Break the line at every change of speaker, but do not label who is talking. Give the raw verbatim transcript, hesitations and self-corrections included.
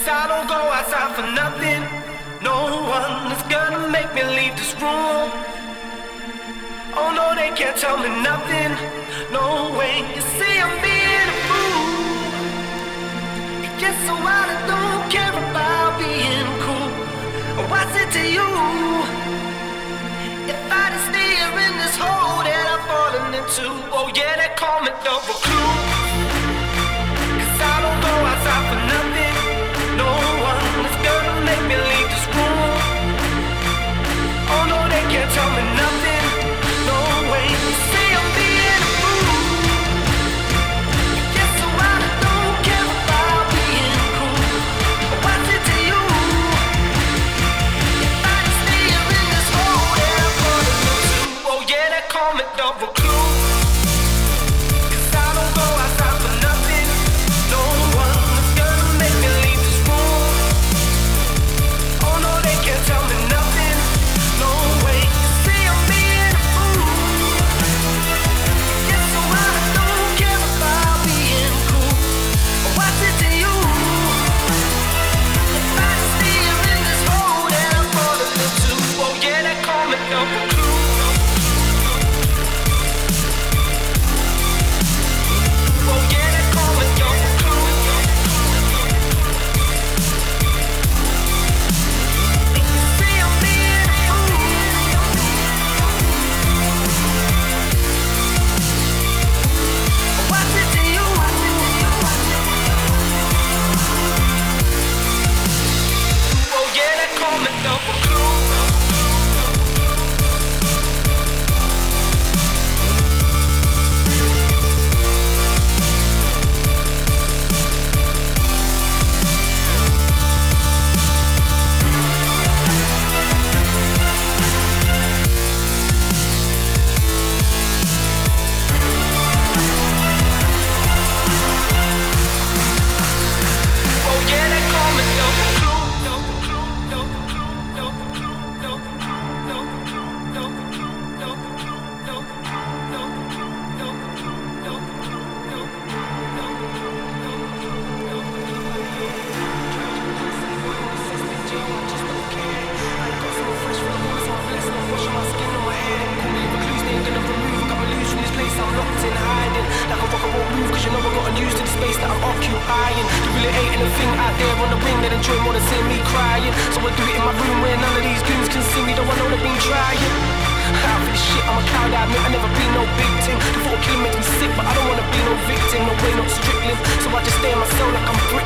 I don't go outside for nothing. No one is gonna make me leave this room. Oh no, they can't tell me nothing. No way, you see I'm being a fool. Yes, so I don't care about being cool. What's it to you? If I just stay here in this hole that I've fallen into. Oh yeah, they call me the recluse. Cause I don't go outside for nothing. No one is gonna make me leave this room. Oh no, they can't tell me nothing. No way, you see I'm being a fool. Yes, so I don't care about being cool. What's it to you? If I just stay here in this hole that I'm falling into. Oh yeah, they call me the recluse. Cause I don't go outside for nothing. No one is gonna make me leave this room. Oh no, they can't tell me nothing. No way, you see I'm being a fool. Yes, so I don't care about being cool. What's it to you? If I just stay here in this hole that I'm falling into. Oh yeah, they call me the recluse. Oh yeah, they call me the recluse. You see I'm being a fool. What's it to you? Oh yeah, they call me the recluse. Oh yeah, they call me the occupying. There really ain't anything out there on the wing that enjoy more than seeing me crying. So I do it in my room where none of these goons can see me, though I know they've been trying. Out for this shit, I'm a coward, I admit I never been no big thing. The thought of killing makes me sick, but I don't wanna be no victim, no way, not strickling. So I just stay in my cell like I'm Brit